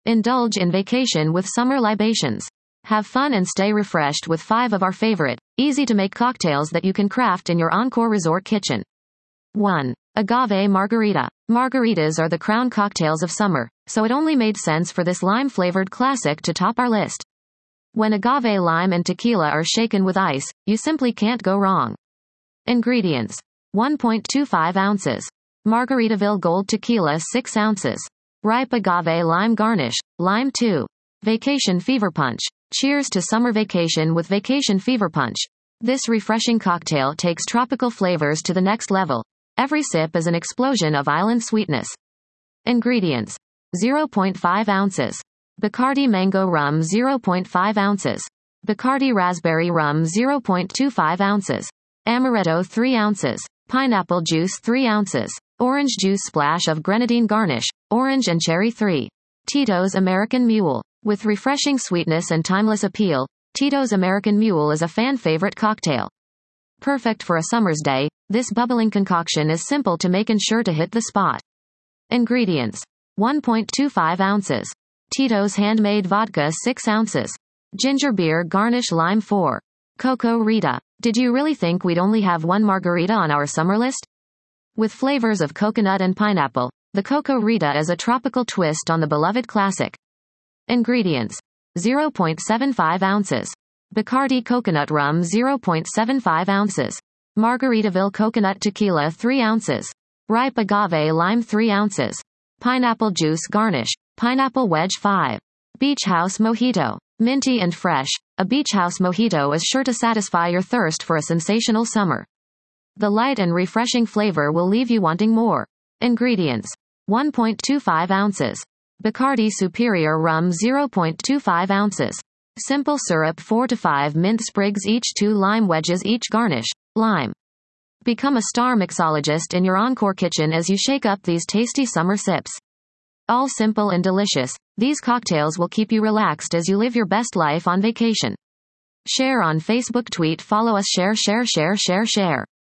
Indulge in vacation with summer libations. Have fun and stay refreshed with 5 of our favorite, easy-to-make cocktails that you can craft in your Encore Resort kitchen. 1. Agave Margarita. Margaritas are the crown cocktails of summer, so it only made sense for this lime-flavored classic to top our list. When agave, lime and tequila are shaken with ice, you simply can't go wrong. Ingredients. 1.25 ounces. Margaritaville Gold Tequila 6 ounces. Ripe agave lime garnish, lime 2. Vacation Fever Punch. Cheers to summer vacation with Vacation Fever Punch. This refreshing cocktail takes tropical flavors to the next level. Every sip is an explosion of island sweetness. Ingredients. 0.5 ounces. Bacardi Mango Rum 0.5 ounces. Bacardi Raspberry Rum 0.25 ounces. Amaretto 3 ounces. Pineapple Juice 3 ounces. Orange Juice Splash of Grenadine Garnish, orange and cherry 3. Tito's American Mule. With refreshing sweetness and timeless appeal, Tito's American Mule is a fan-favorite cocktail. Perfect for a summer's day, this bubbling concoction is simple to make and sure to hit the spot. Ingredients. 1.25 ounces. Tito's Handmade Vodka 6 ounces. Ginger Beer Garnish Lime 4. Coco Rita. Did you really think we'd only have one margarita on our summer list? With flavors of coconut and pineapple, the Coco Rita is a tropical twist on the beloved classic. Ingredients. 0.75 ounces. Bacardi Coconut Rum 0.75 ounces. Margaritaville Coconut Tequila 3 ounces. Ripe Agave Lime 3 ounces. Pineapple Juice Garnish, Pineapple Wedge 5. Beach House Mojito. Minty and fresh, a Beach House Mojito is sure to satisfy your thirst for a sensational summer. The light and refreshing flavor will leave you wanting more. Ingredients. 1.25 ounces. Bacardi Superior Rum 0.25 ounces. Simple syrup 4 to 5 mint sprigs each, 2 lime wedges each, garnish, lime. Become a star mixologist in your Encore kitchen as you shake up these tasty summer sips. All simple and delicious, these cocktails will keep you relaxed as you live your best life on vacation. Share on Facebook, tweet, follow us, share.